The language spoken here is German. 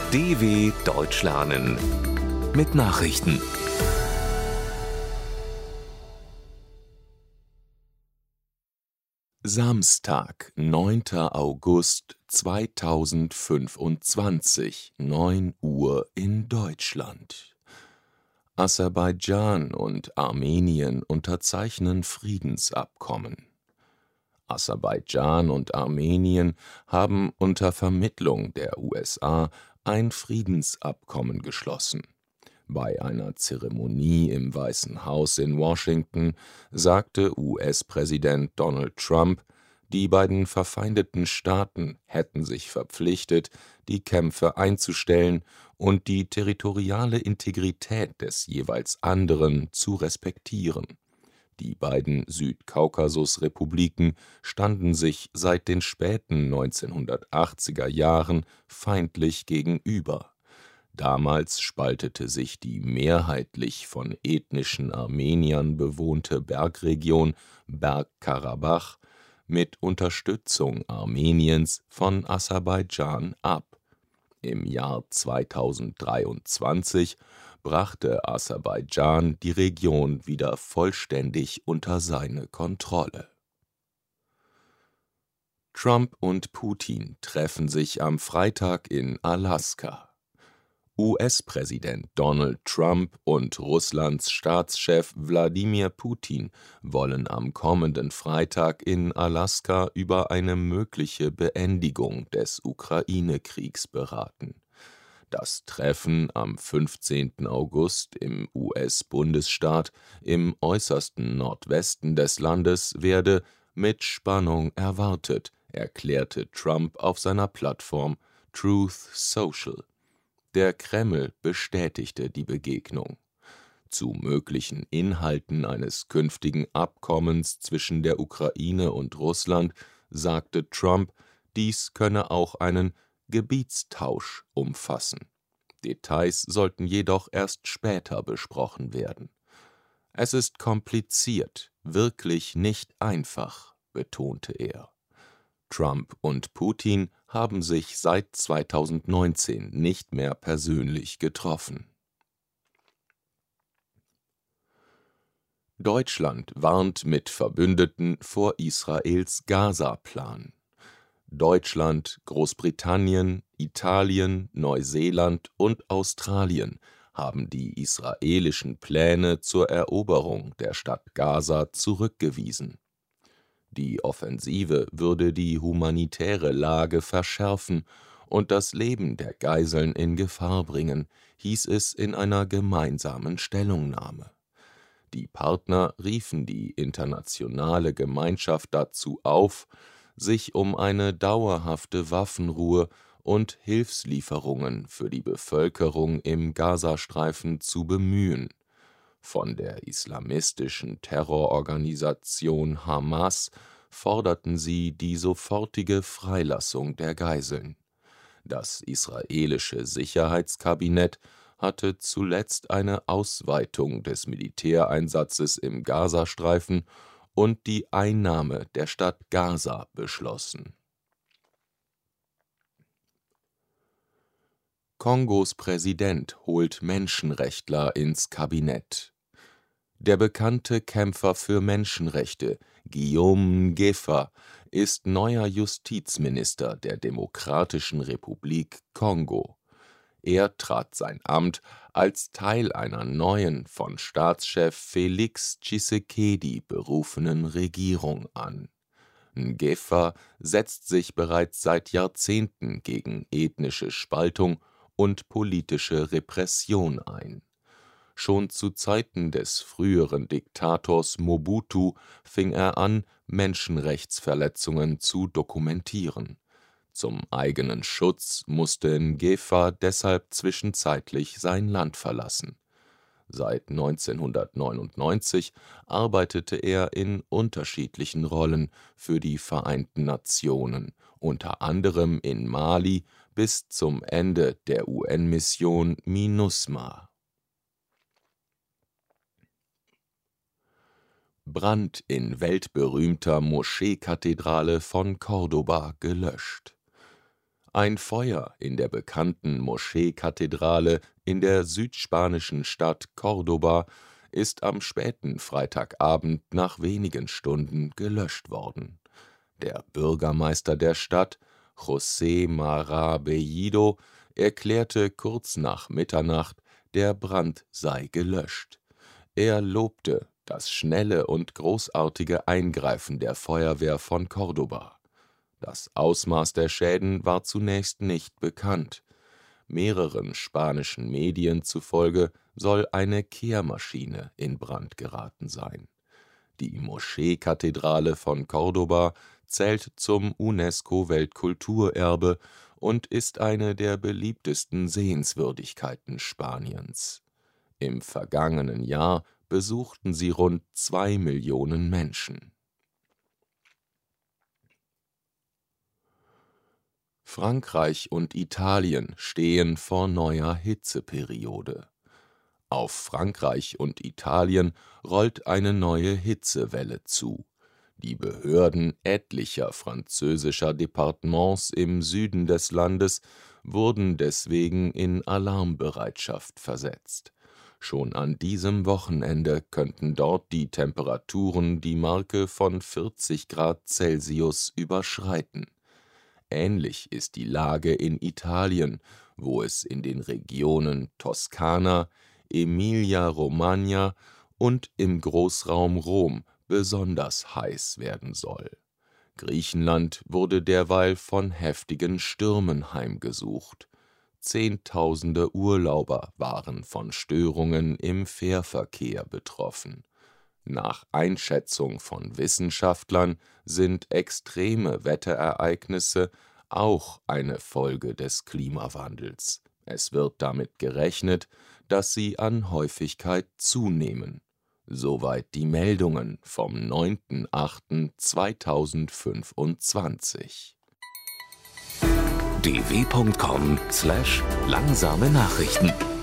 DW Deutsch lernen mit Nachrichten. Samstag, 9. August 2025, 9 Uhr in Deutschland. Aserbaidschan und Armenien unterzeichnen Friedensabkommen. Aserbaidschan und Armenien haben unter Vermittlung der USA ein Friedensabkommen geschlossen. Bei einer Zeremonie im Weißen Haus in Washington sagte US-Präsident Donald Trump, die beiden verfeindeten Staaten hätten sich verpflichtet, die Kämpfe einzustellen und die territoriale Integrität des jeweils anderen zu respektieren. Die beiden Südkaukasus-Republiken standen sich seit den späten 1980er Jahren feindlich gegenüber. Damals spaltete sich die mehrheitlich von ethnischen Armeniern bewohnte Bergregion Bergkarabach mit Unterstützung Armeniens von Aserbaidschan ab. Im Jahr 2023 brachte Aserbaidschan die Region wieder vollständig unter seine Kontrolle. Trump und Putin treffen sich am Freitag in Alaska. US-Präsident Donald Trump und Russlands Staatschef Wladimir Putin wollen am kommenden Freitag in Alaska über eine mögliche Beendigung des Ukraine-Kriegs beraten. Das Treffen am 15. August im US-Bundesstaat im äußersten Nordwesten des Landes werde mit Spannung erwartet, erklärte Trump auf seiner Plattform Truth Social. Der Kreml bestätigte die Begegnung. Zu möglichen Inhalten eines künftigen Abkommens zwischen der Ukraine und Russland sagte Trump, dies könne auch einen Gebietstausch umfassen. Details sollten jedoch erst später besprochen werden. Es ist kompliziert, wirklich nicht einfach, betonte er. Trump und Putin haben sich seit 2019 nicht mehr persönlich getroffen. Deutschland warnt mit Verbündeten vor Israels Gaza-Plan. Deutschland, Großbritannien, Italien, Neuseeland und Australien haben die israelischen Pläne zur Eroberung der Stadt Gaza zurückgewiesen. Die Offensive würde die humanitäre Lage verschärfen und das Leben der Geiseln in Gefahr bringen, hieß es in einer gemeinsamen Stellungnahme. Die Partner riefen die internationale Gemeinschaft dazu auf, sich um eine dauerhafte Waffenruhe und Hilfslieferungen für die Bevölkerung im Gazastreifen zu bemühen. Von der islamistischen Terrororganisation Hamas forderten sie die sofortige Freilassung der Geiseln. Das israelische Sicherheitskabinett hatte zuletzt eine Ausweitung des Militäreinsatzes im Gazastreifen und die Einnahme der Stadt Gaza beschlossen. Kongos Präsident holt Menschenrechtler ins Kabinett. Der bekannte Kämpfer für Menschenrechte, Guillaume Ngefa, ist neuer Justizminister der Demokratischen Republik Kongo. Er trat sein Amt als Teil einer neuen, von Staatschef Félix Tshisekedi berufenen Regierung an. Ngefa setzt sich bereits seit Jahrzehnten gegen ethnische Spaltung und politische Repression ein. Schon zu Zeiten des früheren Diktators Mobutu fing er an, Menschenrechtsverletzungen zu dokumentieren. Zum eigenen Schutz musste Ngefa deshalb zwischenzeitlich sein Land verlassen. Seit 1999 arbeitete er in unterschiedlichen Rollen für die Vereinten Nationen, unter anderem in Mali bis zum Ende der UN-Mission MINUSMA. Brand in weltberühmter Moscheekathedrale von Cordoba gelöscht. Ein Feuer in der bekannten Moscheekathedrale in der südspanischen Stadt Córdoba ist am späten Freitagabend nach wenigen Stunden gelöscht worden. Der Bürgermeister der Stadt, José Mara Bellido, erklärte kurz nach Mitternacht, der Brand sei gelöscht. Er lobte das schnelle und großartige Eingreifen der Feuerwehr von Córdoba. Das Ausmaß der Schäden war zunächst nicht bekannt. Mehreren spanischen Medien zufolge soll eine Kehrmaschine in Brand geraten sein. Die Moscheekathedrale von Córdoba zählt zum UNESCO-Weltkulturerbe und ist eine der beliebtesten Sehenswürdigkeiten Spaniens. Im vergangenen Jahr besuchten sie rund 2 Millionen Menschen. Frankreich und Italien stehen vor neuer Hitzeperiode. Auf Frankreich und Italien rollt eine neue Hitzewelle zu. Die Behörden etlicher französischer Departements im Süden des Landes wurden deswegen in Alarmbereitschaft versetzt. Schon an diesem Wochenende könnten dort die Temperaturen die Marke von 40 Grad Celsius überschreiten. Ähnlich ist die Lage in Italien, wo es in den Regionen Toskana, Emilia-Romagna und im Großraum Rom besonders heiß werden soll. Griechenland wurde derweil von heftigen Stürmen heimgesucht. Zehntausende Urlauber waren von Störungen im Fährverkehr betroffen. Nach Einschätzung von Wissenschaftlern sind extreme Wetterereignisse auch eine Folge des Klimawandels. Es wird damit gerechnet, dass sie an Häufigkeit zunehmen. Soweit die Meldungen vom 9.08.2025. dw.com/langsame Nachrichten